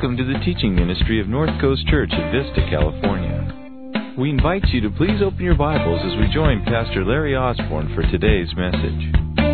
Welcome to the teaching ministry of North Coast Church at Vista, California. We invite you to please open your Bibles as we join Pastor Larry Osborne for today's message.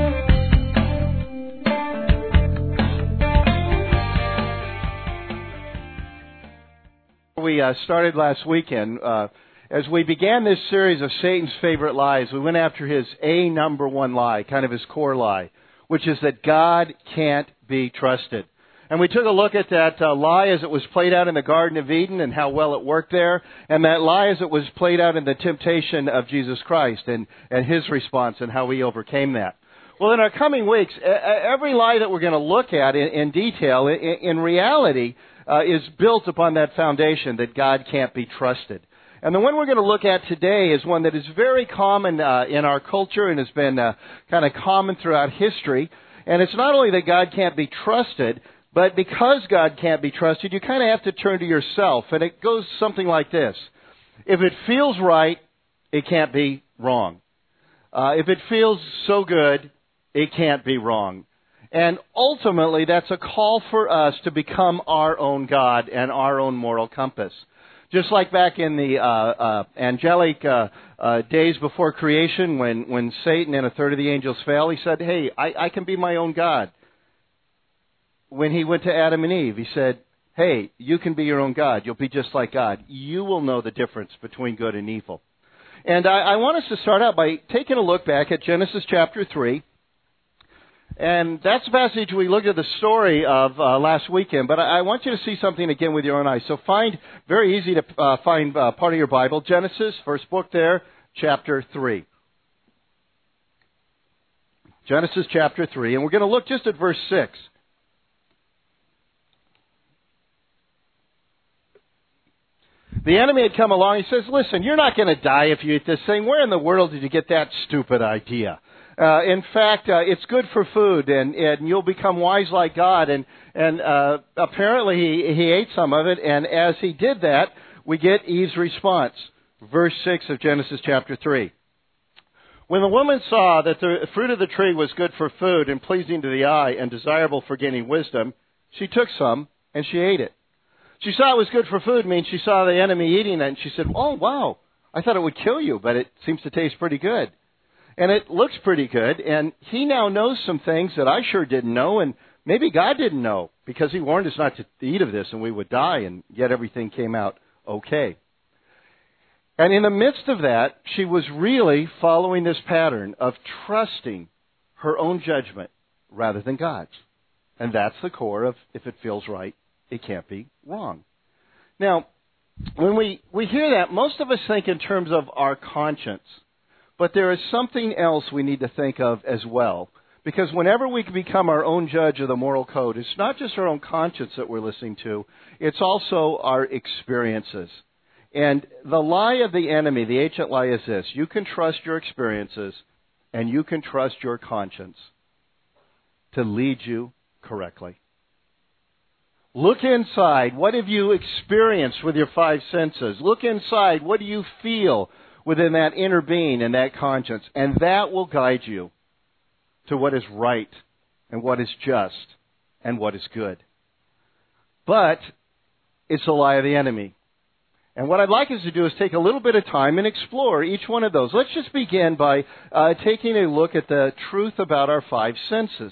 We started last weekend. As we began this series of Satan's favorite lies, we went after his number one lie, kind of his core lie, which is that God can't be trusted. And we took a look at that lie as it was played out in the Garden of Eden and how well it worked there, and that lie as it was played out in the temptation of Jesus Christ and his response and how he overcame that. Well, in our coming weeks, every lie that we're going to look at in detail, in reality, is built upon that foundation that God can't be trusted. And the one we're going to look at today is one that is very common in our culture and has been kind of common throughout history. And it's not only that God can't be trusted, but because God can't be trusted, you kind of have to turn to yourself. And it goes something like this. If it feels right, it can't be wrong. If it feels so good, it can't be wrong. And ultimately, that's a call for us to become our own God and our own moral compass. Just like back in the angelic days before creation, when Satan and a third of the angels fell, he said, hey, I can be my own God. When he went to Adam and Eve, he said, hey, you can be your own God. You'll be just like God. You will know the difference between good and evil. And I want us to start out by taking a look back at Genesis chapter 3. And that's the passage we looked at the story of last weekend. But I want you to see something again with your own eyes. So very easy to find part of your Bible. Genesis, first book there, chapter 3. Genesis chapter 3. And we're going to look just at verse 6. The enemy had come along. He says, listen, you're not going to die if you eat this thing. Where in the world did you get that stupid idea? In fact, it's good for food, and you'll become wise like God. And apparently he ate some of it, and as he did that, we get Eve's response. Verse 6 of Genesis chapter 3. When the woman saw that the fruit of the tree was good for food and pleasing to the eye and desirable for gaining wisdom, she took some, and she ate it. She saw it was good for food, means she saw the enemy eating it, and she said, oh, wow, I thought it would kill you, but it seems to taste pretty good. And it looks pretty good, and he now knows some things that I sure didn't know, and maybe God didn't know, because he warned us not to eat of this and we would die, and yet everything came out okay. And in the midst of that, she was really following this pattern of trusting her own judgment rather than God's. And that's the core of if it feels right, it can't be wrong. Now, when we hear that, most of us think in terms of our conscience. But there is something else we need to think of as well. Because whenever we become our own judge of the moral code, it's not just our own conscience that we're listening to, it's also our experiences. And the lie of the enemy, the ancient lie, is this. You can trust your experiences and you can trust your conscience to lead you correctly. Look inside. What have you experienced with your five senses? Look inside. What do you feel within that inner being and that conscience? And that will guide you to what is right and what is just and what is good. But it's the lie of the enemy. And what I'd like us to do is take a little bit of time and explore each one of those. Let's just begin by taking a look at the truth about our five senses.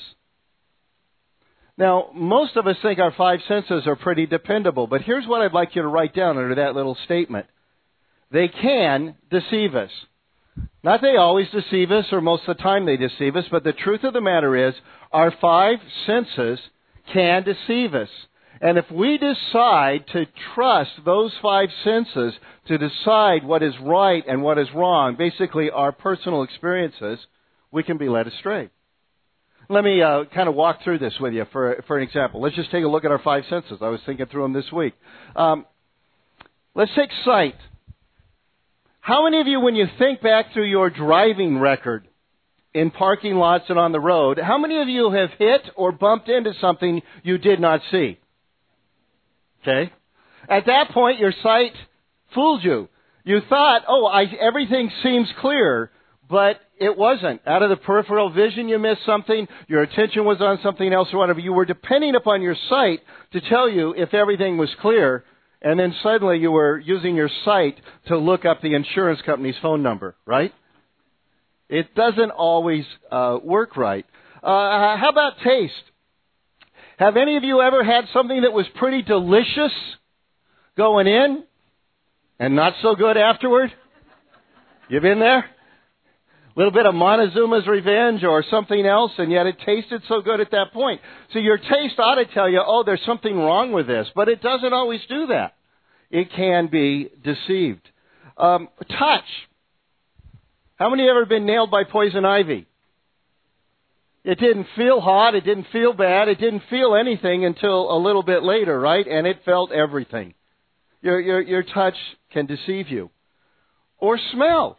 Now, most of us think our five senses are pretty dependable, but here's what I'd like you to write down under that little statement. They can deceive us. Not they always deceive us, or most of the time they deceive us, but the truth of the matter is our five senses can deceive us. And if we decide to trust those five senses to decide what is right and what is wrong, basically our personal experiences, we can be led astray. Let me kind of walk through this with you for an example. Let's just take a look at our five senses. I was thinking through them this week. Let's take sight. How many of you, when you think back through your driving record in parking lots and on the road, how many of you have hit or bumped into something you did not see? Okay? At that point, your sight fooled you. You thought, everything seems clear, but it wasn't. Out of the peripheral vision, you missed something. Your attention was on something else or whatever. You were depending upon your sight to tell you if everything was clear. And then suddenly you were using your sight to look up the insurance company's phone number, right? It doesn't always work right. How about taste? Have any of you ever had something that was pretty delicious going in and not so good afterward? You been there? A little bit of Montezuma's Revenge or something else, and yet it tasted so good at that point. So your taste ought to tell you, oh, there's something wrong with this, but it doesn't always do that. It can be deceived. Touch. How many have ever been nailed by poison ivy? It didn't feel hot, it didn't feel bad, it didn't feel anything until a little bit later, right? And it felt everything. Your touch can deceive you. Or smell.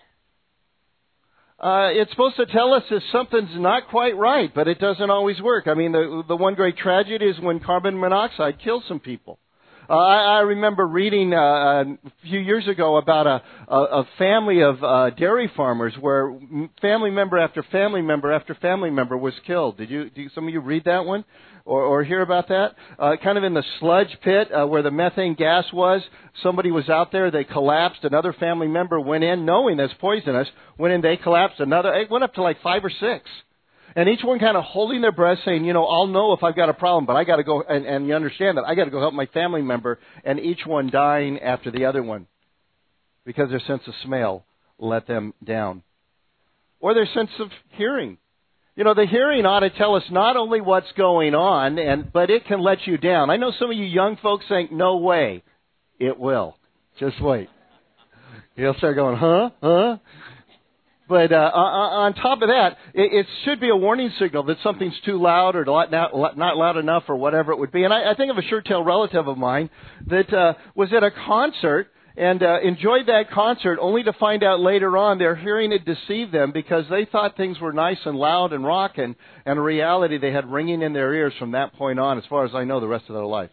It's supposed to tell us if something's not quite right, but it doesn't always work. I mean, the one great tragedy is when carbon monoxide kills some people. I remember reading a few years ago about a family of dairy farmers where family member after family member after family member was killed. Did some of you read that one or hear about that? Kind of in the sludge pit where the methane gas was. Somebody was out there. They collapsed. Another family member went in, knowing that's poisonous. Went in. They collapsed. It went up to like 5 or 6. And each one kind of holding their breath saying, I'll know if I've got a problem, but I got to go, and you understand that, I got to go help my family member, and each one dying after the other one because their sense of smell let them down. Or their sense of hearing. The hearing ought to tell us not only what's going on, but it can let you down. I know some of you young folks think, no way. It will. Just wait. You'll start going, huh? But on top of that, it should be a warning signal that something's too loud or not loud enough or whatever it would be. And I think of a sure-tail relative of mine that was at a concert and enjoyed that concert only to find out later on their hearing had deceived them because they thought things were nice and loud and rocking, and in reality they had ringing in their ears from that point on, as far as I know, the rest of their life.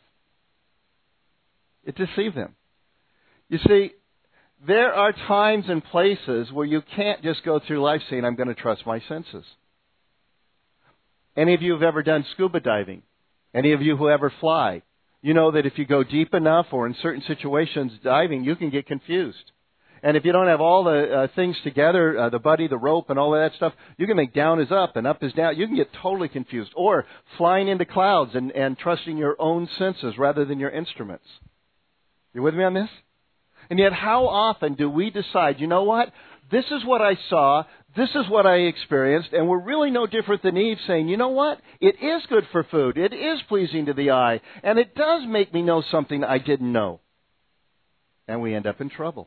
It deceived them. You see, there are times and places where you can't just go through life saying, I'm going to trust my senses. Any of you have ever done scuba diving? Any of you who ever fly? You know that if you go deep enough or in certain situations diving, you can get confused. And if you don't have all the things together, the buddy, the rope, and all of that stuff, you can think down is up and up is down. You can get totally confused. Or flying into clouds and trusting your own senses rather than your instruments. You with me on this? And yet how often do we decide, you know what? This is what I saw. This is what I experienced. And we're really no different than Eve saying, you know what? It is good for food. It is pleasing to the eye. And it does make me know something I didn't know. And we end up in trouble.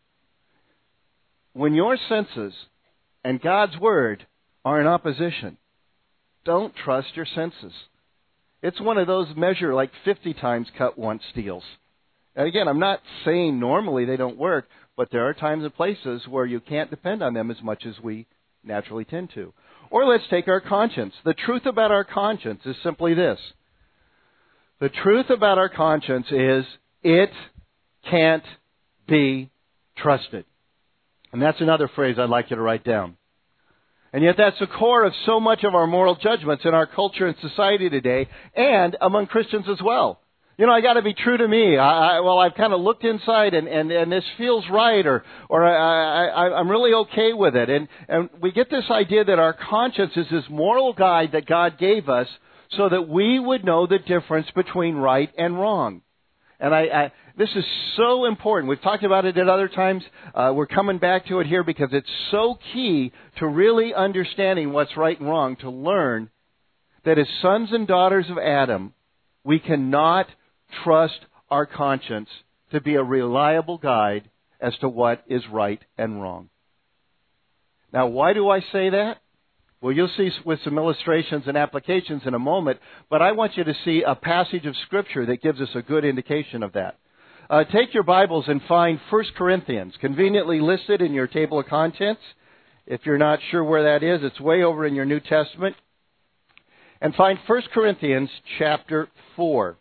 When your senses and God's Word are in opposition, don't trust your senses. It's one of those measure like 50 times cut once steals. And again, I'm not saying normally they don't work, but there are times and places where you can't depend on them as much as we naturally tend to. Or let's take our conscience. The truth about our conscience is simply this. The truth about our conscience is it can't be trusted. And that's another phrase I'd like you to write down. And yet that's the core of so much of our moral judgments in our culture and society today, and among Christians as well. I got to be true to me. I've kind of looked inside and this feels right, or I'm really okay with it. And we get this idea that our conscience is this moral guide that God gave us so that we would know the difference between right and wrong. And this is so important. We've talked about it at other times. We're coming back to it here because it's so key to really understanding what's right and wrong, to learn that as sons and daughters of Adam, we cannot trust our conscience to be a reliable guide as to what is right and wrong. Now, why do I say that? Well, you'll see with some illustrations and applications in a moment, but I want you to see a passage of Scripture that gives us a good indication of that. Take your Bibles and find 1 Corinthians, conveniently listed in your table of contents. If you're not sure where that is, it's way over in your New Testament. And find 1 Corinthians chapter 4.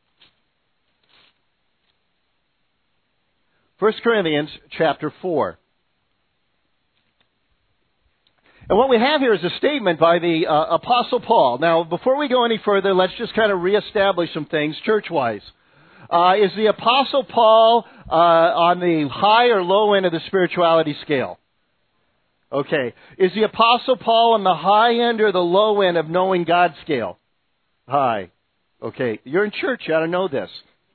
1 Corinthians chapter 4. And what we have here is a statement by the Apostle Paul. Now, before we go any further, let's just kind of reestablish some things church-wise. Is the Apostle Paul on the high or low end of the spirituality scale? Okay. Is the Apostle Paul on the high end or the low end of knowing God scale? High. Okay. You're in church. You ought to know this.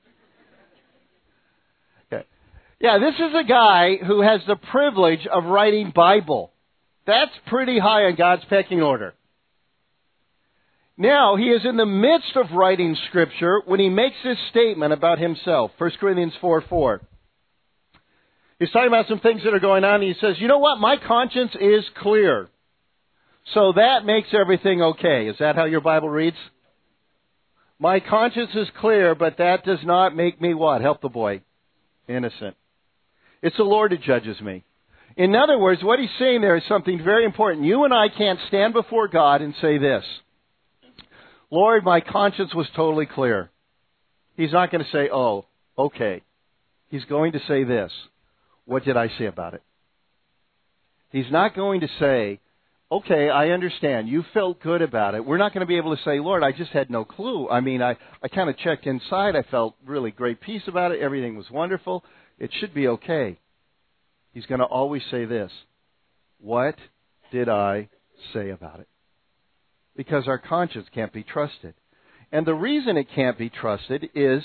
Okay. Yeah, this is a guy who has the privilege of writing Bible. That's pretty high on God's pecking order. Now, he is in the midst of writing Scripture when he makes this statement about himself. 1 Corinthians 4:4. He's talking about some things that are going on, and he says, you know what? My conscience is clear. So that makes everything okay. Is that how your Bible reads? My conscience is clear, but that does not make me what? Help the boy. Innocent. It's the Lord who judges me. In other words, what he's saying there is something very important. You and I can't stand before God and say this. Lord, my conscience was totally clear. He's not going to say, oh, okay. He's going to say this. What did I say about it? He's not going to say, okay, I understand. You felt good about it. We're not going to be able to say, Lord, I just had no clue. I mean, I kind of checked inside. I felt really great peace about it. Everything was wonderful. It should be okay. He's going to always say this. What did I say about it? Because our conscience can't be trusted. And the reason it can't be trusted is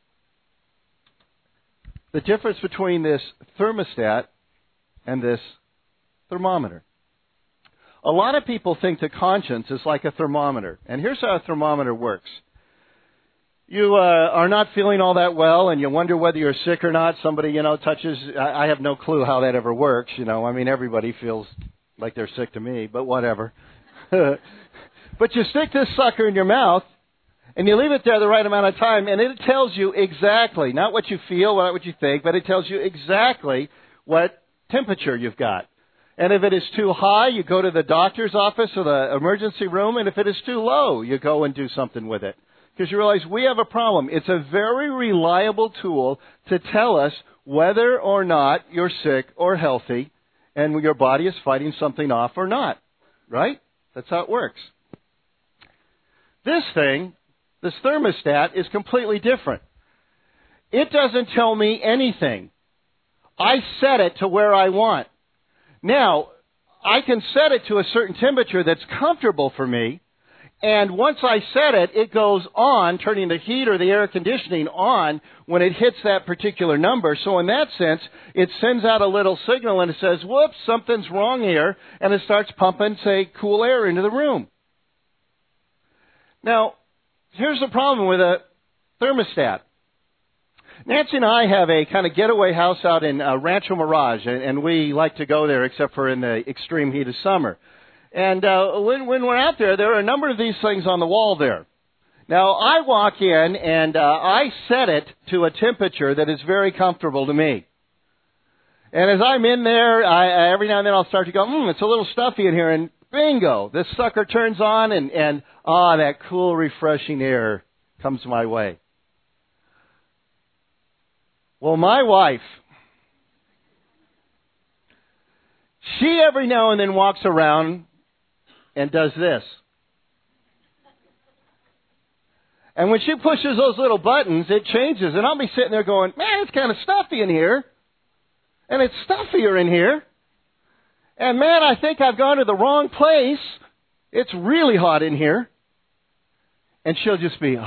the difference between this thermostat and this thermometer. A lot of people think the conscience is like a thermometer. And here's how a thermometer works. You are not feeling all that well, and you wonder whether you're sick or not. Somebody, touches. I have no clue how that ever works. I mean, everybody feels like they're sick to me, but whatever. But you stick this sucker in your mouth, and you leave it there the right amount of time, and it tells you exactly, not what you feel, not what you think, but it tells you exactly what temperature you've got. And if it is too high, you go to the doctor's office or the emergency room, and if it is too low, you go and do something with it. Because you realize we have a problem. It's a very reliable tool to tell us whether or not you're sick or healthy and your body is fighting something off or not. Right? That's how it works. This thing, this thermostat, is completely different. It doesn't tell me anything. I set it to where I want. Now, I can set it to a certain temperature that's comfortable for me. And once I set it, it goes on, turning the heat or the air conditioning on when it hits that particular number. So in that sense, it sends out a little signal and it says, whoops, something's wrong here. And it starts pumping, say, cool air into the room. Now, here's the problem with a thermostat. Nancy and I have a kind of getaway house out in Rancho Mirage, and we like to go there except for in the extreme heat of summer. And when we're out there, there are a number of these things on the wall there. Now, I walk in and I set it to a temperature that is very comfortable to me. And as I'm in there, every now and then I'll start to go, it's a little stuffy in here, and bingo, this sucker turns on, and that cool, refreshing air comes my way. Well, my wife, she every now and then walks around and does this. And when she pushes those little buttons, it changes. And I'll be sitting there going, man, it's kind of stuffy in here. And it's stuffier in here. And man, I think I've gone to the wrong place. It's really hot in here. And she'll just be,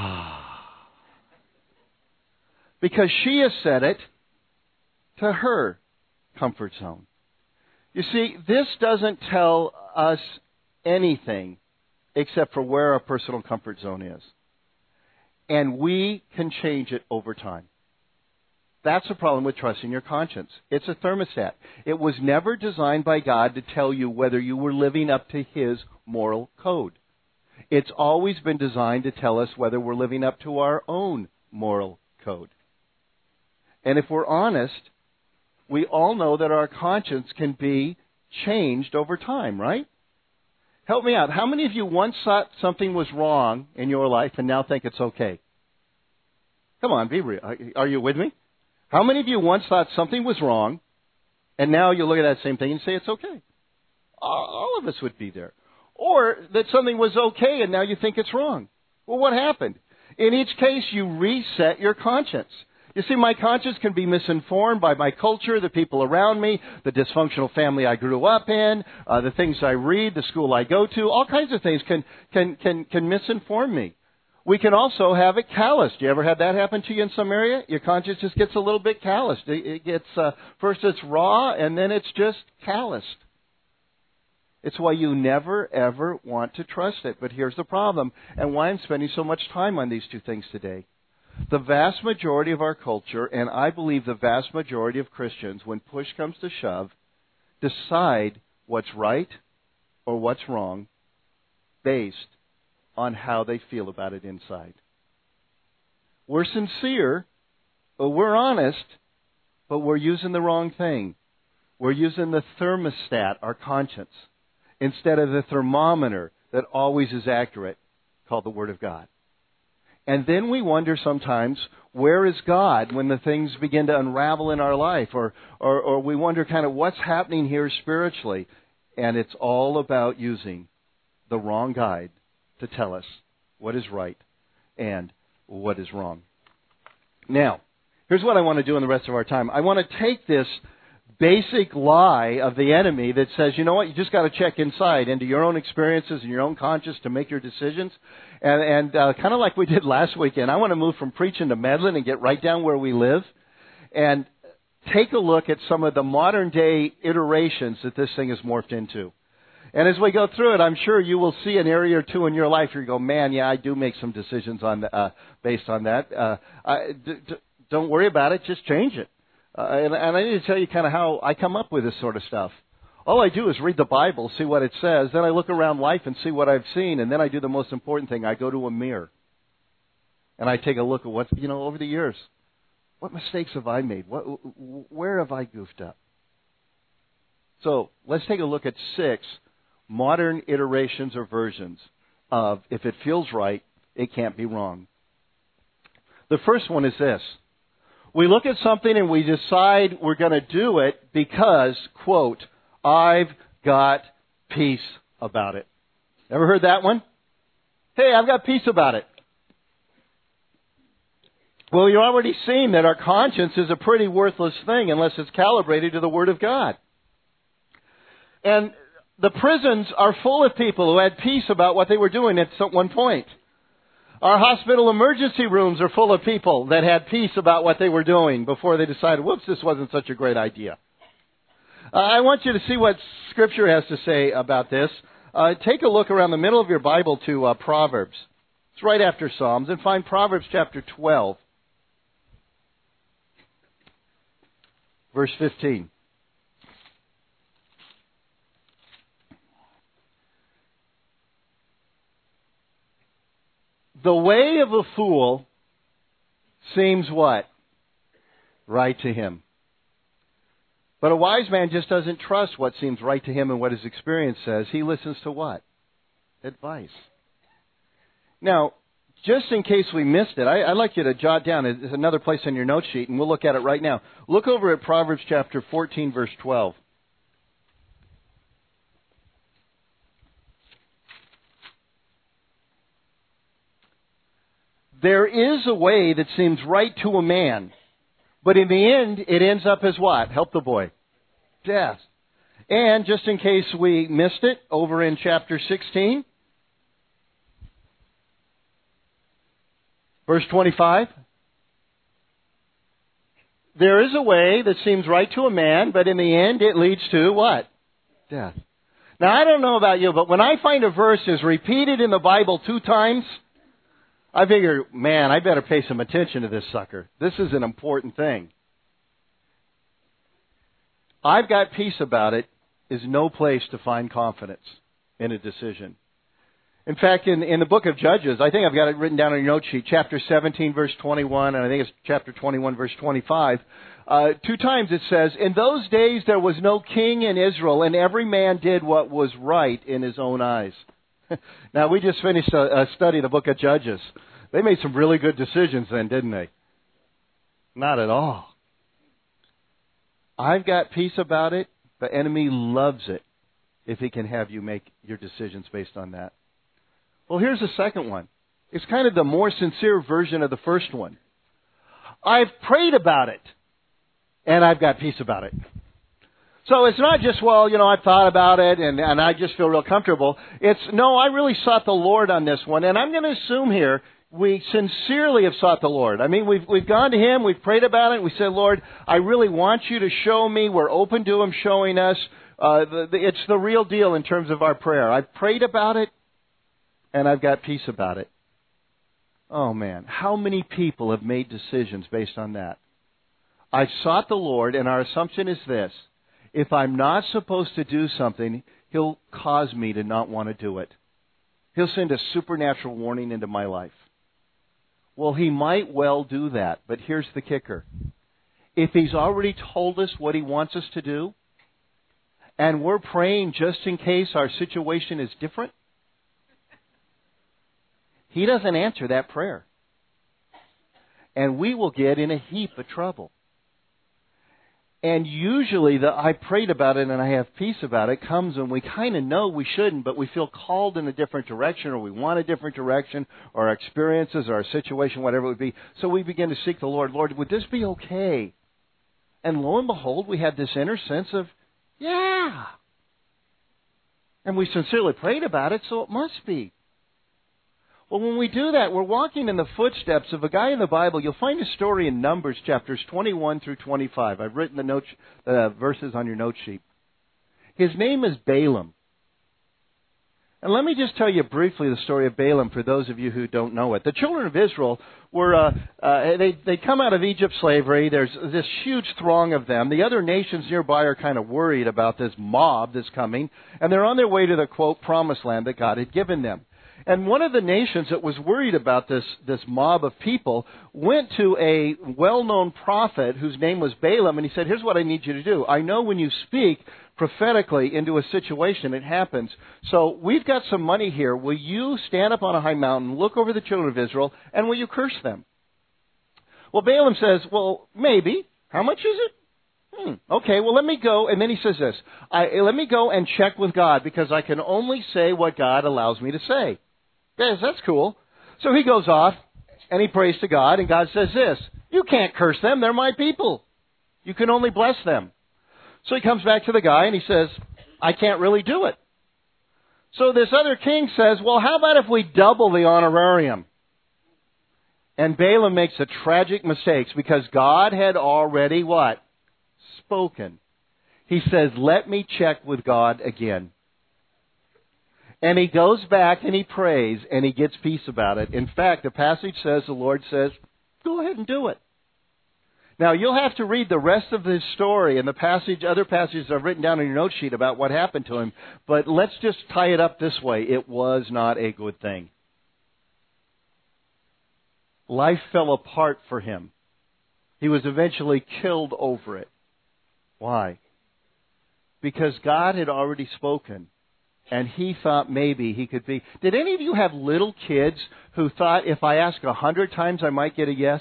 because she has set it to her comfort zone. You see, this doesn't tell us anything except for where our personal comfort zone is. And we can change it over time. That's the problem with trusting your conscience. It's a thermostat. It was never designed by God to tell you whether you were living up to His moral code. It's always been designed to tell us whether we're living up to our own moral code. And if we're honest, we all know that our conscience can be changed over time, right? Help me out. How many of you once thought something was wrong in your life and now think it's okay? Come on, be real. Are you with me? How many of you once thought something was wrong and now you look at that same thing and say it's okay? All of us would be there. Or that something was okay and now you think it's wrong. Well, what happened? In each case, you reset your conscience. You see, my conscience can be misinformed by my culture, the people around me, the dysfunctional family I grew up in, the things I read, the school I go to. All kinds of things can misinform me. We can also have it calloused. You ever had that happen to you in some area? Your conscience just gets a little bit calloused. It gets first it's raw, and then it's just calloused. It's why you never, ever want to trust it. But here's the problem, and why I'm spending so much time on these two things today. The vast majority of our culture, and I believe the vast majority of Christians, when push comes to shove, decide what's right or what's wrong based on how they feel about it inside. We're sincere, but we're honest, but we're using the wrong thing. We're using the thermostat, our conscience, instead of the thermometer that always is accurate, called the Word of God. And then we wonder sometimes, where is God when the things begin to unravel in our life? Or we wonder kind of what's happening here spiritually. And it's all about using the wrong guide to tell us what is right and what is wrong. Now, here's what I want to do in the rest of our time. I want to take this basic lie of the enemy that says, you know what, you just got to check inside into your own experiences and your own conscience to make your decisions. And kind of like we did last weekend, I want to move from preaching to meddling and get right down where we live and take a look at some of the modern day iterations that this thing has morphed into. And as we go through it, I'm sure you will see an area or two in your life where you go, man, yeah, I do make some decisions on based on that. Don't worry about it, just change it. And I need to tell you kind of how I come up with this sort of stuff. All I do is read the Bible, see what it says, then I look around life and see what I've seen, and then I do the most important thing. I go to a mirror. And I take a look at what, over the years, what mistakes have I made? Where have I goofed up? So let's take a look at 6 modern iterations or versions of, if it feels right, it can't be wrong. The first one is this. We look at something and we decide we're going to do it because, quote, I've got peace about it. Ever heard that one? Hey, I've got peace about it. Well, you've already seen that our conscience is a pretty worthless thing unless it's calibrated to the Word of God. And the prisons are full of people who had peace about what they were doing at one point. Our hospital emergency rooms are full of people that had peace about what they were doing before they decided, whoops, this wasn't such a great idea. I want you to see what Scripture has to say about this. Take a look around the middle of your Bible to Proverbs. It's right after Psalms, and find Proverbs chapter 12, verse 15. The way of a fool seems what? Right to him. But a wise man just doesn't trust what seems right to him and what his experience says. He listens to what? Advice. Now, just in case we missed it, I'd like you to jot down. There's another place on your note sheet, and we'll look at it right now. Look over at Proverbs chapter 14, verse 12. There is a way that seems right to a man, but in the end, it ends up as what? Help the boy. Death. And just in case we missed it, over in chapter 16, verse 25. There is a way that seems right to a man, but in the end, it leads to what? Death. Now, I don't know about you, but when I find a verse is repeated in the Bible 2 times, I figure, man, I better pay some attention to this sucker. This is an important thing. I've got peace about it is no place to find confidence in a decision. In fact, in the book of Judges, I think I've got it written down on your note sheet, chapter 17, verse 21, and I think it's chapter 21, verse 25. 2 times it says, in those days there was no king in Israel, and every man did what was right in his own eyes. Now, we just finished a study of the book of Judges. They made some really good decisions then, didn't they? Not at all. I've got peace about it. The enemy loves it if He can have you make your decisions based on that. Well, here's the second one. It's kind of the more sincere version of the first one. I've prayed about it, and I've got peace about it. So it's not just, well, I've thought about it, and I just feel real comfortable. It's, no, I really sought the Lord on this one, and I'm going to assume here we sincerely have sought the Lord. I mean, we've gone to Him, we've prayed about it, we said, Lord, I really want you to show me. We're open to Him showing us. It's the real deal in terms of our prayer. I've prayed about it, and I've got peace about it. Oh, man, how many people have made decisions based on that? I've sought the Lord, and our assumption is this. If I'm not supposed to do something, He'll cause me to not want to do it. He'll send a supernatural warning into my life. Well, He might well do that, but here's the kicker. If He's already told us what He wants us to do, and we're praying just in case our situation is different, He doesn't answer that prayer. And we will get in a heap of trouble. And usually I prayed about it and I have peace about it comes when we kind of know we shouldn't, but we feel called in a different direction, or we want a different direction, or our experiences or our situation, whatever it would be. So we begin to seek the Lord. Lord, would this be okay? And lo and behold, we have this inner sense of, yeah. And we sincerely prayed about it, so it must be. Well, when we do that, we're walking in the footsteps of a guy in the Bible. You'll find a story in Numbers chapters 21 through 25. I've written the verses on your note sheet. His name is Balaam. And let me just tell you briefly the story of Balaam for those of you who don't know it. The children of Israel were, they come out of Egypt slavery. There's this huge throng of them. The other nations nearby are kind of worried about this mob that's coming. And they're on their way to the, quote, promised land that God had given them. And one of the nations that was worried about this mob of people went to a well-known prophet whose name was Balaam, and he said, here's what I need you to do. I know when you speak prophetically into a situation, it happens. So we've got some money here. Will you stand up on a high mountain, look over the children of Israel, and will you curse them? Well, Balaam says, well, maybe. How much is it? Okay, well, let me go. And then he says this, let me go and check with God, because I can only say what God allows me to say. Yes, that's cool. So he goes off and he prays to God, and God says this, you can't curse them. They're my people. You can only bless them. So he comes back to the guy and he says, I can't really do it. So this other king says, well, how about if we double the honorarium? And Balaam makes a tragic mistake because God had already what? Spoken. He says, let me check with God again. And he goes back and he prays and he gets peace about it. In fact, the passage says, the Lord says, go ahead and do it. Now, you'll have to read the rest of this story and other passages I've written down on your note sheet about what happened to him. But let's just tie it up this way. It was not a good thing. Life fell apart for him. He was eventually killed over it. Why? Because God had already spoken. And he thought maybe he could be. Did any of you have little kids who thought if I ask 100 times I might get a yes?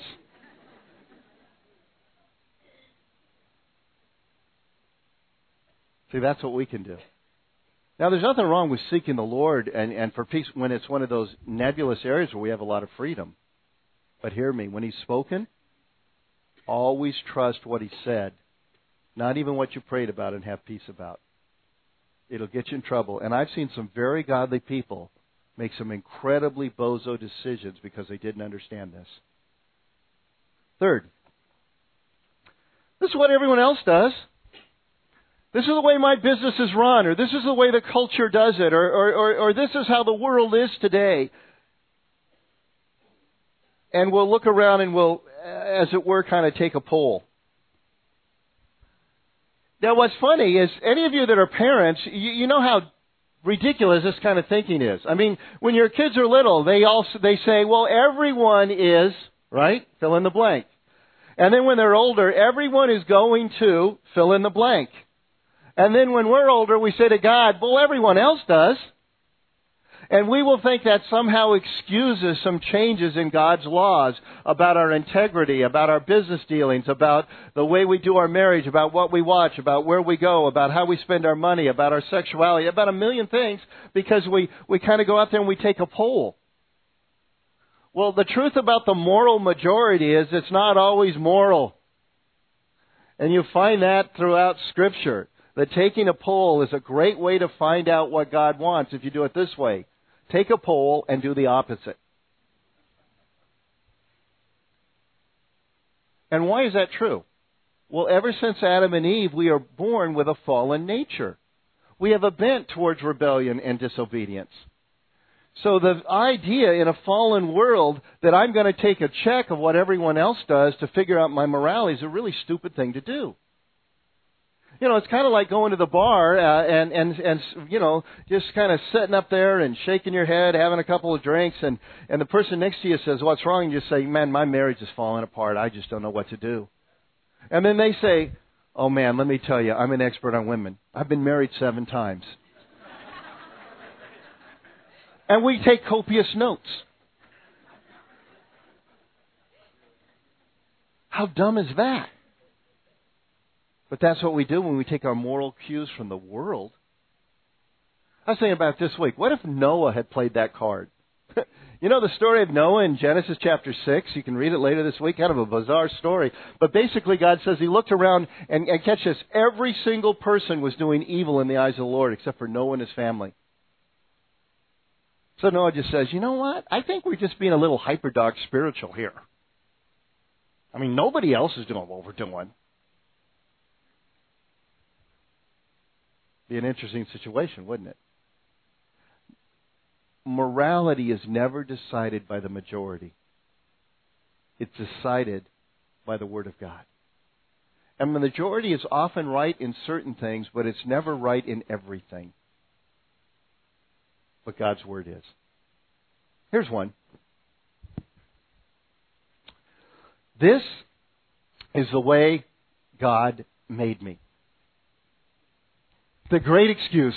See, that's what we can do. Now, there's nothing wrong with seeking the Lord and for peace when it's one of those nebulous areas where we have a lot of freedom. But hear me, when He's spoken, always trust what He said. Not even what you prayed about and have peace about. It'll get you in trouble. And I've seen some very godly people make some incredibly bozo decisions because they didn't understand this. Third, this is what everyone else does. This is the way my business is run, or this is the way the culture does it, or this is how the world is today. And we'll look around and we'll, as it were, kind of take a poll. Now, what's funny is, any of you that are parents, you know how ridiculous this kind of thinking is. I mean, when your kids are little, they say, well, everyone is, right? Fill in the blank. And then when they're older, everyone is going to fill in the blank. And then when we're older, we say to God, well, everyone else does. And we will think that somehow excuses some changes in God's laws about our integrity, about our business dealings, about the way we do our marriage, about what we watch, about where we go, about how we spend our money, about our sexuality, about a million things, because we kind of go out there and we take a poll. Well, the truth about the moral majority is it's not always moral. And you find that throughout Scripture. That taking a poll is a great way to find out what God wants if you do it this way. Take a poll and do the opposite. And why is that true? Well, ever since Adam and Eve, we are born with a fallen nature. We have a bent towards rebellion and disobedience. So the idea in a fallen world that I'm going to take a check of what everyone else does to figure out my morality is a really stupid thing to do. You know, it's kind of like going to the bar and you know, just kind of sitting up there and shaking your head, having a couple of drinks, and the person next to you says, "What's wrong?" And you say, "Man, my marriage is falling apart. I just don't know what to do." And then they say, "Oh man, let me tell you, I'm an expert on women. I've been married 7 times." And we take copious notes. How dumb is that? But that's what we do when we take our moral cues from the world. I was thinking about it this week. What if Noah had played that card? You know the story of Noah in Genesis chapter 6? You can read it later this week. Kind of a bizarre story. But basically God says He looked around and catch this. Every single person was doing evil in the eyes of the Lord except for Noah and his family. So Noah just says, you know what? I think we're just being a little hyper-dog spiritual here. I mean, nobody else is doing what we're doing. Be an interesting situation, wouldn't it? Morality is never decided by the majority. It's decided by the Word of God. And the majority is often right in certain things, but it's never right in everything. But God's Word is. Here's one. This is the way God made me. The great excuse.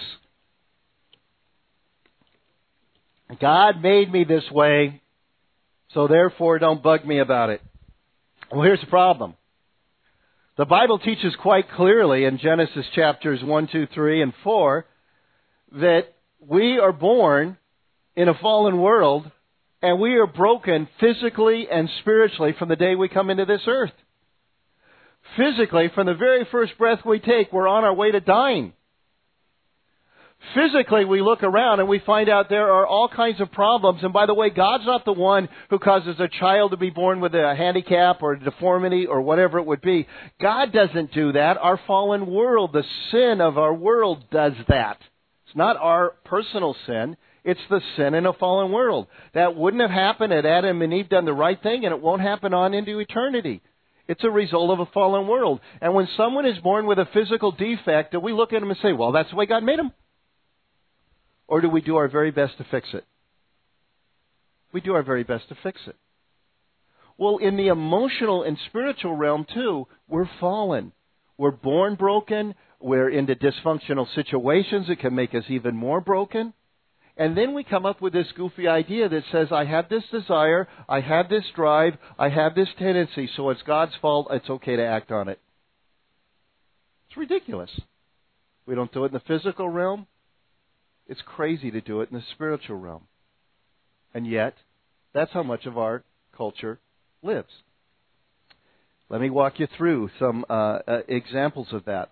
God made me this way, so therefore don't bug me about it. Well, here's the problem. The Bible teaches quite clearly in Genesis chapters 1, 2, 3, and 4 that we are born in a fallen world and we are broken physically and spiritually from the day we come into this earth. Physically, from the very first breath we take, we're on our way to dying. Physically, we look around and we find out there are all kinds of problems. And by the way, God's not the one who causes a child to be born with a handicap or a deformity or whatever it would be. God doesn't do that. Our fallen world, the sin of our world, does that. It's not our personal sin. It's the sin in a fallen world. That wouldn't have happened had Adam and Eve done the right thing, and it won't happen on into eternity. It's a result of a fallen world. And when someone is born with a physical defect, do we look at them and say, well, that's the way God made them? Or do we do our very best to fix it? We do our very best to fix it. Well, in the emotional and spiritual realm, too, we're fallen. We're born broken. We're into dysfunctional situations that can make us even more broken. And then we come up with this goofy idea that says, I have this desire, I have this drive, I have this tendency, so it's God's fault, it's okay to act on it. It's ridiculous. We don't do it in the physical realm. It's crazy to do it in the spiritual realm. And yet, that's how much of our culture lives. Let me walk you through some examples of that.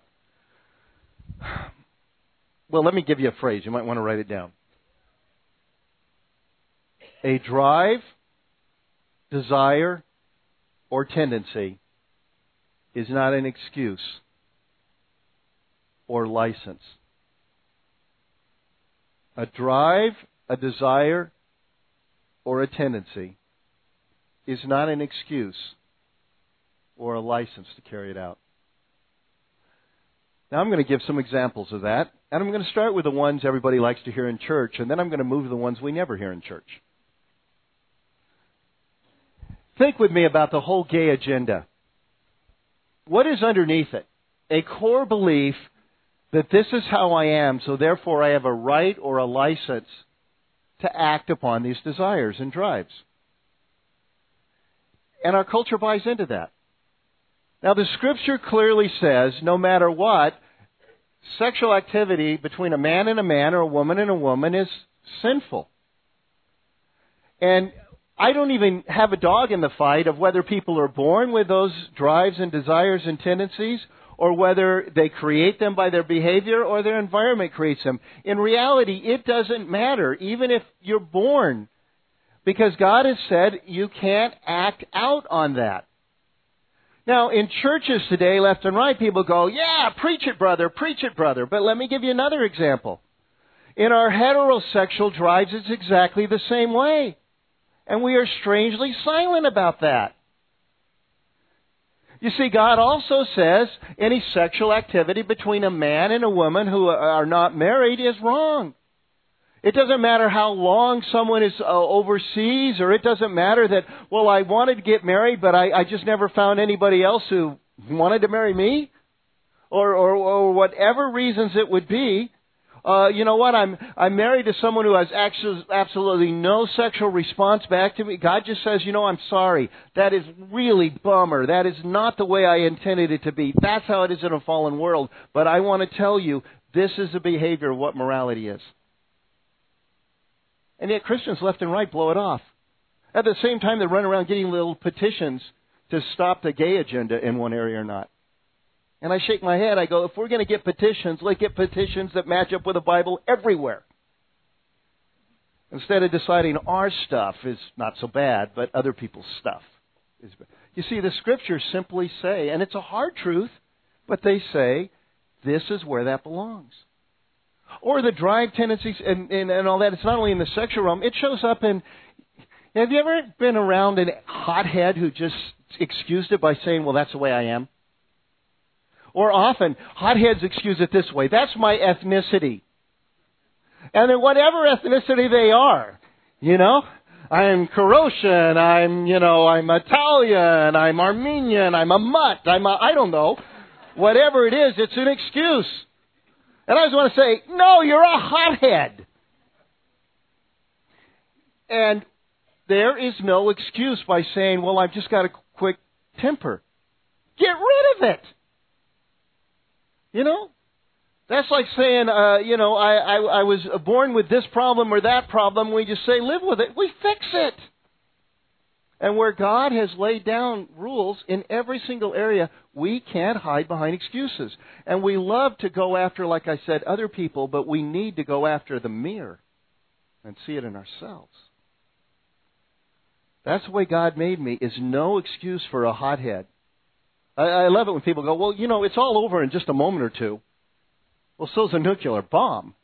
Well, let me give you a phrase. You might want to write it down. A drive, desire, or tendency is not an excuse or license. A drive, a desire, or a tendency is not an excuse or a license to carry it out. Now I'm going to give some examples of that, and I'm going to start with the ones everybody likes to hear in church, and then I'm going to move to the ones we never hear in church. Think with me about the whole gay agenda. What is underneath it? A core belief that this is how I am, so therefore I have a right or a license to act upon these desires and drives. And our culture buys into that. Now, the Scripture clearly says, no matter what, sexual activity between a man and a man or a woman and a woman is sinful. And I don't even have a dog in the fight of whether people are born with those drives and desires and tendencies, or whether they create them by their behavior or their environment creates them. In reality, it doesn't matter, even if you're born, because God has said you can't act out on that. Now, in churches today, left and right, people go, yeah, preach it, brother, preach it, brother. But let me give you another example. In our heterosexual drives, it's exactly the same way. And we are strangely silent about that. You see, God also says any sexual activity between a man and a woman who are not married is wrong. It doesn't matter how long someone is overseas, or it doesn't matter that, well, I wanted to get married, but I just never found anybody else who wanted to marry me, or whatever reasons it would be. You know what? I'm married to someone who has absolutely no sexual response back to me. God just says, I'm sorry. That is really bummer. That is not the way I intended it to be. That's how it is in a fallen world. But I want to tell you, this is the behavior of what morality is. And yet Christians left and right blow it off. At the same time, they run around getting little petitions to stop the gay agenda in one area or not. And I shake my head. I go, if we're going to get petitions, let's get petitions that match up with the Bible everywhere. Instead of deciding our stuff is not so bad, but other people's stuff is bad. You see, the Scriptures simply say, and it's a hard truth, but they say, this is where that belongs. Or the drive tendencies and all that. It's not only in the sexual realm. It shows up in... Have you ever been around a hothead who just excused it by saying, well, that's the way I am? Or often, hotheads excuse it this way. That's my ethnicity. And then whatever ethnicity they are, I'm Croatian, I'm Italian, I'm Armenian, I'm a mutt, I don't know. Whatever it is, it's an excuse. And I just want to say, no, you're a hothead. And there is no excuse by saying, well, I've just got a quick temper. Get rid of it. That's like saying, I was born with this problem or that problem. We just say, live with it. We fix it. And where God has laid down rules in every single area, we can't hide behind excuses. And we love to go after, like I said, other people, but we need to go after the mirror and see it in ourselves. That's the way God made me, is no excuse for a hothead. I love it when people go, well, it's all over in just a moment or two. Well, so's a nuclear bomb.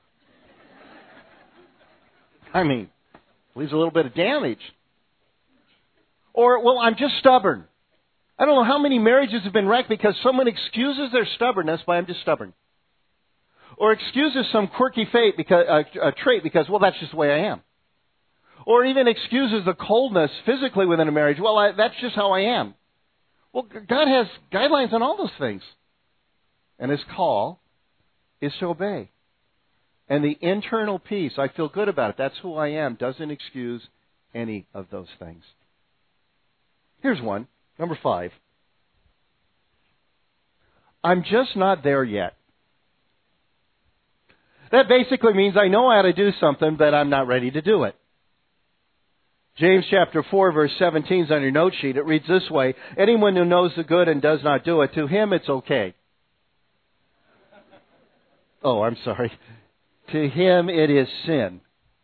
Leaves a little bit of damage. Or, well, I'm just stubborn. I don't know how many marriages have been wrecked because someone excuses their stubbornness by, I'm just stubborn. Or excuses some quirky trait because, well, that's just the way I am. Or even excuses the coldness physically within a marriage. Well, that's just how I am. Well, God has guidelines on all those things. And His call is to obey. And the internal peace, I feel good about it, that's who I am, doesn't excuse any of those things. Here's one, number 5. I'm just not there yet. That basically means I know how to do something, but I'm not ready to do it. James chapter 4, verse 17 is on your note sheet. It reads this way, anyone who knows the good and does not do it, to him it's okay. Oh, I'm sorry. To him it is sin.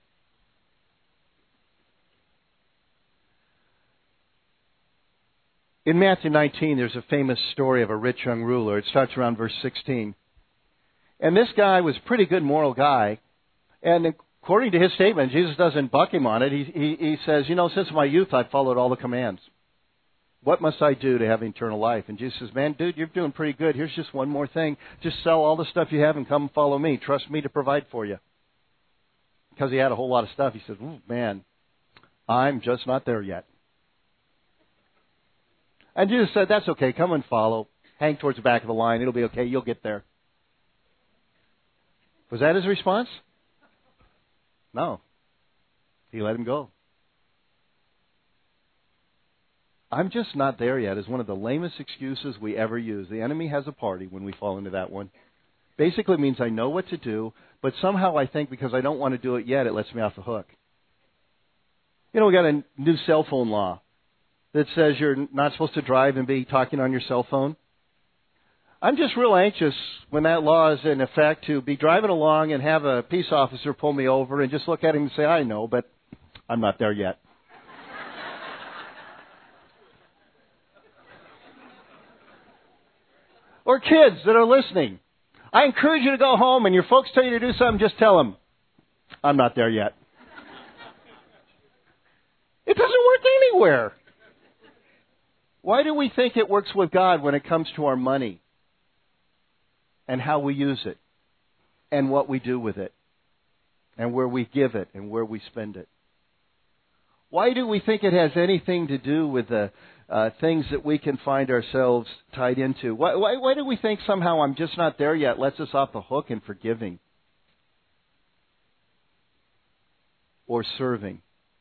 In Matthew 19, there's a famous story of a rich young ruler. It starts around verse 16. And this guy was a pretty good moral guy. And according to his statement, Jesus doesn't buck him on it. He says, since my youth I've followed all the commands. What must I do to have eternal life? And Jesus says, man, dude, you're doing pretty good. Here's just one more thing. Just sell all the stuff you have and come follow me. Trust me to provide for you. Because he had a whole lot of stuff. He says, man, I'm just not there yet. And Jesus said, that's okay. Come and follow. Hang towards the back of the line. It'll be okay. You'll get there. Was that his response? No. He let him go. I'm just not there yet is one of the lamest excuses we ever use. The enemy has a party when we fall into that one. Basically means I know what to do, but somehow I think because I don't want to do it yet, it lets me off the hook. You know, we got a new cell phone law that says you're not supposed to drive and be talking on your cell phone. I'm just real anxious when that law is in effect to be driving along and have a peace officer pull me over and just look at him and say, I know, but I'm not there yet. Or kids that are listening. I encourage you to go home and your folks tell you to do something, just tell them, I'm not there yet. It doesn't work anywhere. Why do we think it works with God when it comes to our money and how we use it and what we do with it and where we give it and where we spend it? Why do we think it has anything to do with the things that we can find ourselves tied into? Why do we think somehow I'm just not there yet lets us off the hook in forgiving or serving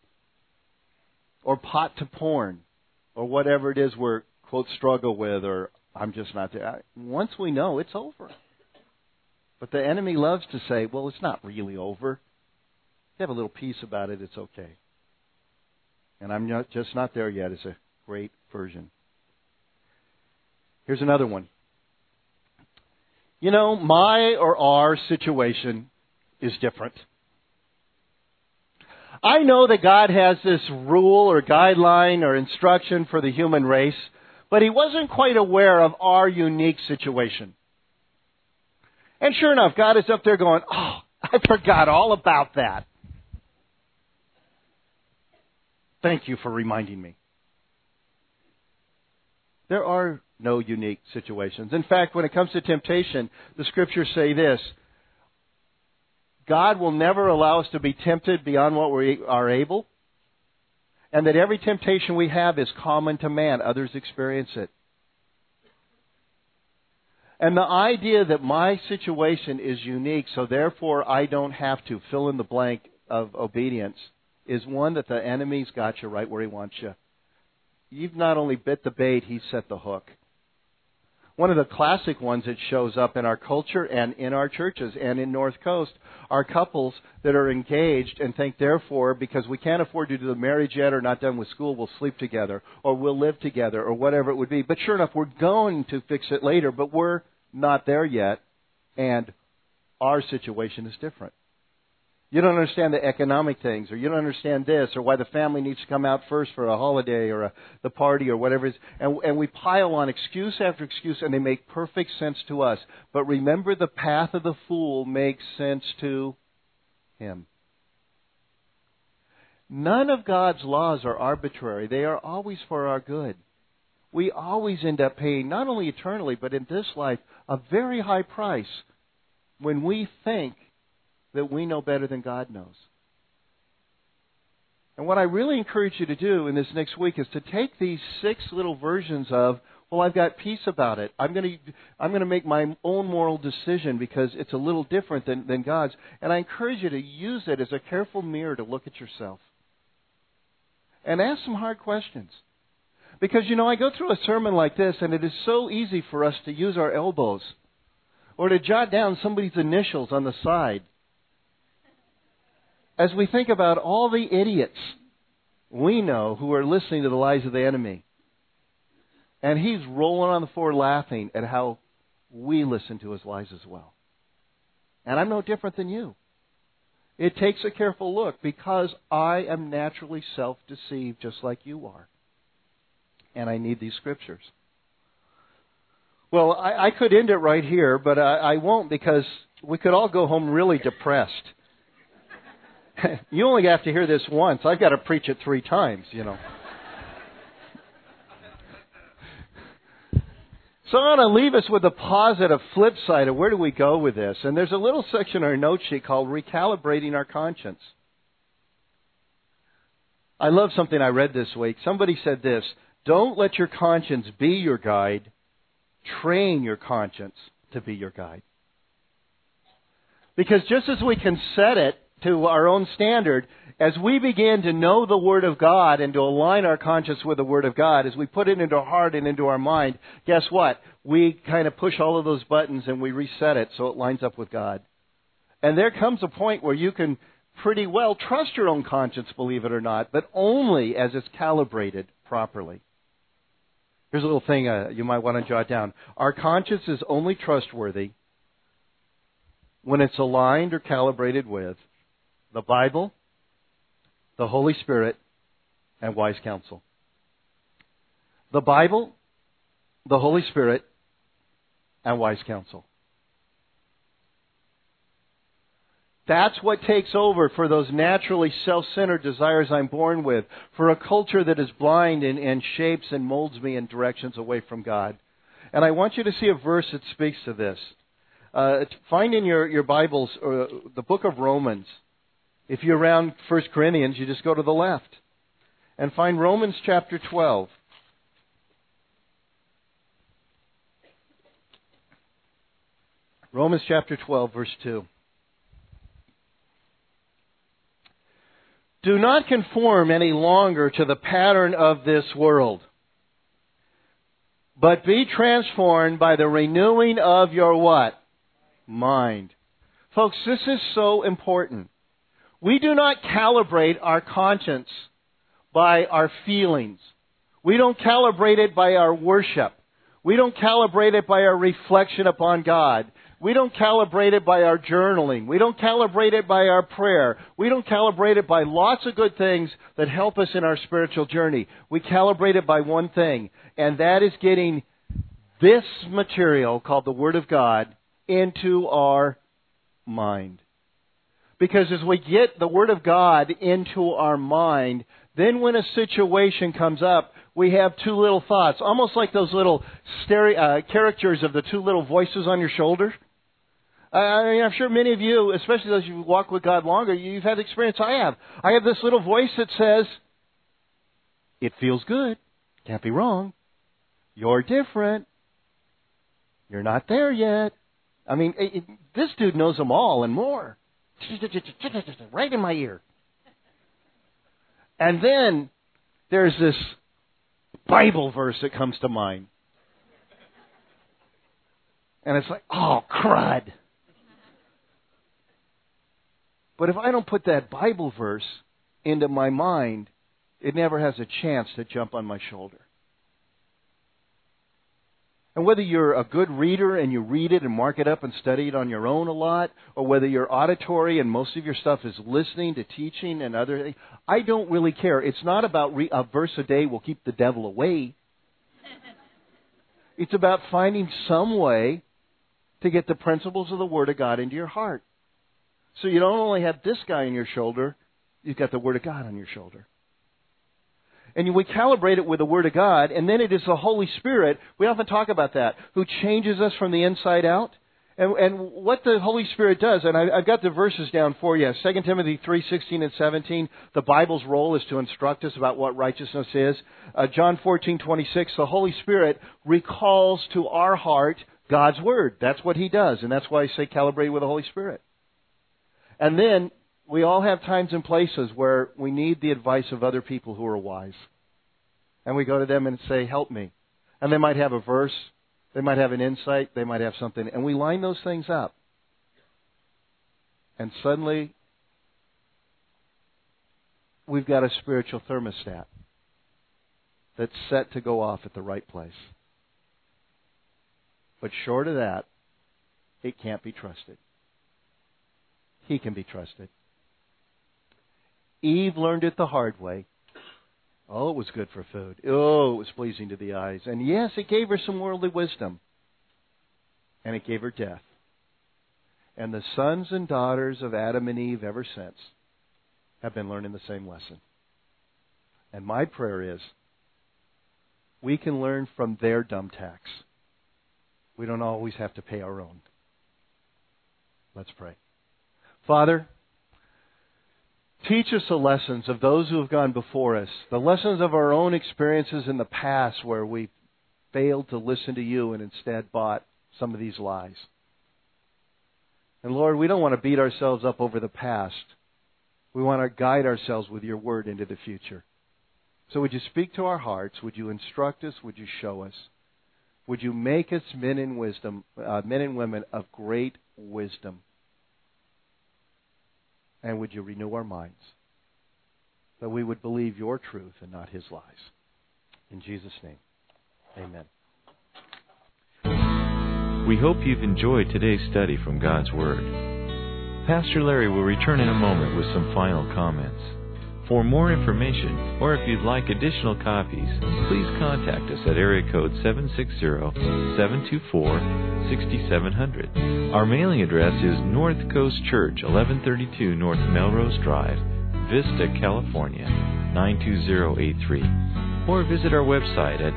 or pot to porn or whatever it is we're, quote, struggle with or I'm just not there? Once we know, it's over. But the enemy loves to say, well, it's not really over. If you have a little peace about it, it's okay. And I'm just not there yet is a great version. Here's another one. You know, my or our situation is different. I know that God has this rule or guideline or instruction for the human race, but He wasn't quite aware of our unique situation. And sure enough, God is up there going, oh, I forgot all about that. Thank you for reminding me. There are no unique situations. In fact, when it comes to temptation, the Scriptures say this: God will never allow us to be tempted beyond what we are able, and that every temptation we have is common to man. Others experience it. And the idea that my situation is unique, so therefore I don't have to fill in the blank of obedience, is one that the enemy's got you right where he wants you. You've not only bit the bait, he's set the hook. One of the classic ones that shows up in our culture and in our churches and in North Coast are couples that are engaged and think, therefore, because we can't afford to do the marriage yet or not done with school, we'll sleep together or we'll live together or whatever it would be. But sure enough, we're going to fix it later, but we're not there yet, and our situation is different. You don't understand the economic things, or you don't understand this, or why the family needs to come out first for a holiday or the party or whatever it is. And we pile on excuse after excuse, and they make perfect sense to us. But remember, the path of the fool makes sense to him. None of God's laws are arbitrary. They are always for our good. We always end up paying, not only eternally, but in this life, a very high price when we think that we know better than God knows. And what I really encourage you to do in this next week is to take these 6 little versions of, well, I've got peace about it. I'm going to make my own moral decision because it's a little different than God's. And I encourage you to use it as a careful mirror to look at yourself. And ask some hard questions. Because, you know, I go through a sermon like this, and it is so easy for us to use our elbows or to jot down somebody's initials on the side as we think about all the idiots we know who are listening to the lies of the enemy. And he's rolling on the floor laughing at how we listen to his lies as well. And I'm no different than you. It takes a careful look because I am naturally self-deceived just like you are. And I need these scriptures. Well, I could end it right here, but I won't because we could all go home really depressed. You only have to hear this once. I've got to preach it 3 times, you know. So I want to leave us with a positive flip side of where do we go with this. And there's a little section on our note sheet called Recalibrating Our Conscience. I love something I read this week. Somebody said this: don't let your conscience be your guide. Train your conscience to be your guide. Because just as we can set it to our own standard, as we begin to know the Word of God and to align our conscience with the Word of God, as we put it into our heart and into our mind, guess what? We kind of push all of those buttons and we reset it so it lines up with God. And there comes a point where you can pretty well trust your own conscience, believe it or not, but only as it's calibrated properly. Here's a little thing you might want to jot down. Our conscience is only trustworthy when it's aligned or calibrated with the Bible, the Holy Spirit, and wise counsel. The Bible, the Holy Spirit, and wise counsel. That's what takes over for those naturally self-centered desires I'm born with, for a culture that is blind and shapes and molds me in directions away from God. And I want you to see a verse that speaks to this. Find in your Bibles the book of Romans. If you're around 1 Corinthians, you just go to the left. And find Romans chapter 12. Romans chapter 12, verse 2. Do not conform any longer to the pattern of this world, but be transformed by the renewing of your what? Mind. Folks, this is so important. We do not calibrate our conscience by our feelings. We don't calibrate it by our worship. We don't calibrate it by our reflection upon God. We don't calibrate it by our journaling. We don't calibrate it by our prayer. We don't calibrate it by lots of good things that help us in our spiritual journey. We calibrate it by one thing, and that is getting this material called the Word of God into our mind. Because as we get the Word of God into our mind, then when a situation comes up, we have two little thoughts, almost like those little characters of the two little voices on your shoulder. I'm sure many of you, especially those who walk with God longer, you've had the experience I have. I have this little voice that says, it feels good. Can't be wrong. You're different. You're not there yet. I mean, this dude knows them all and more. Right in my ear. And then there's this Bible verse that comes to mind. And it's like, oh, crud. But if I don't put that Bible verse into my mind, it never has a chance to jump on my shoulder. And whether you're a good reader and you read it and mark it up and study it on your own a lot, or whether you're auditory and most of your stuff is listening to teaching and other things, I don't really care. It's not about a verse a day will keep the devil away. It's about finding some way to get the principles of the Word of God into your heart. So you don't only have this guy on your shoulder, you've got the Word of God on your shoulder. And we calibrate it with the Word of God, and then it is the Holy Spirit, we often talk about that, who changes us from the inside out. And what the Holy Spirit does, and I've got the verses down for you, 2 Timothy 3:16 and 17, the Bible's role is to instruct us about what righteousness is. John 14:26, the Holy Spirit recalls to our heart God's Word. That's what He does, and that's why I say calibrate with the Holy Spirit. And then we all have times and places where we need the advice of other people who are wise. And we go to them and say, help me. And they might have a verse, they might have an insight, they might have something. And we line those things up. And suddenly, we've got a spiritual thermostat that's set to go off at the right place. But short of that, it can't be trusted. He can be trusted. Eve learned it the hard way. Oh, it was good for food. Oh, it was pleasing to the eyes. And yes, it gave her some worldly wisdom. And it gave her death. And the sons and daughters of Adam and Eve ever since have been learning the same lesson. And my prayer is, we can learn from their dumb tacks. We don't always have to pay our own. Let's pray. Father, teach us the lessons of those who have gone before us, the lessons of our own experiences in the past where we failed to listen to you and instead bought some of these lies. And Lord, we don't want to beat ourselves up over the past. We want to guide ourselves with your word into the future. So would you speak to our hearts? Would you instruct us? Would you show us? Would you make us men and women of great wisdom? And would you renew our minds, that we would believe your truth and not his lies? In Jesus' name, amen. We hope you've enjoyed today's study from God's Word. Pastor Larry will return in a moment with some final comments. For more information, or if you'd like additional copies, please contact us at area code 760-724-6700. Our mailing address is North Coast Church, 1132 North Melrose Drive, Vista, California, 92083. Or visit our website at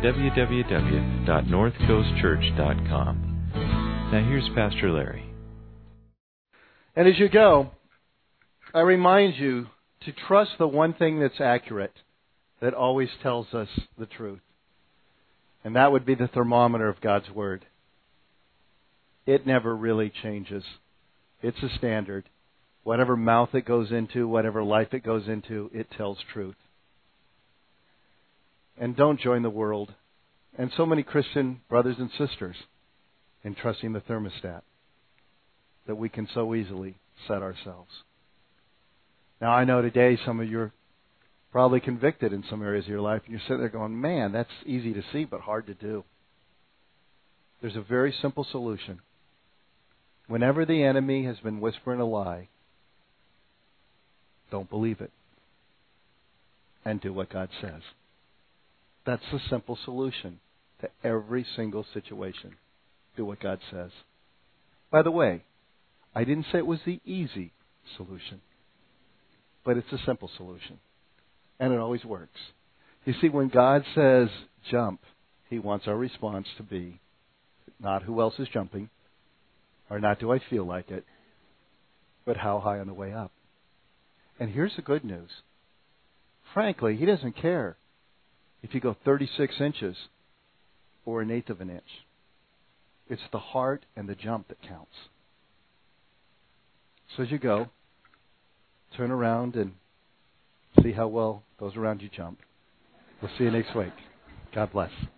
www.northcoastchurch.com. Now here's Pastor Larry. And as you go, I remind you to trust the one thing that's accurate, that always tells us the truth. And that would be the thermometer of God's Word. It never really changes. It's a standard. Whatever mouth it goes into, whatever life it goes into, it tells truth. And don't join the world, and so many Christian brothers and sisters, in trusting the thermostat that we can so easily set ourselves. Now, I know today some of you are probably convicted in some areas of your life, and you're sitting there going, man, that's easy to see, but hard to do. There's a very simple solution. Whenever the enemy has been whispering a lie, don't believe it, and do what God says. That's the simple solution to every single situation. Do what God says. By the way, I didn't say it was the easy solution, but it's a simple solution. And it always works. You see, when God says jump, he wants our response to be not who else is jumping, or not do I feel like it, but how high on the way up. And here's the good news. Frankly, he doesn't care if you go 36 inches or 1/8 of an inch. It's the heart and the jump that counts. So as you go, turn around and see how well those around you jump. We'll see you next week. God bless.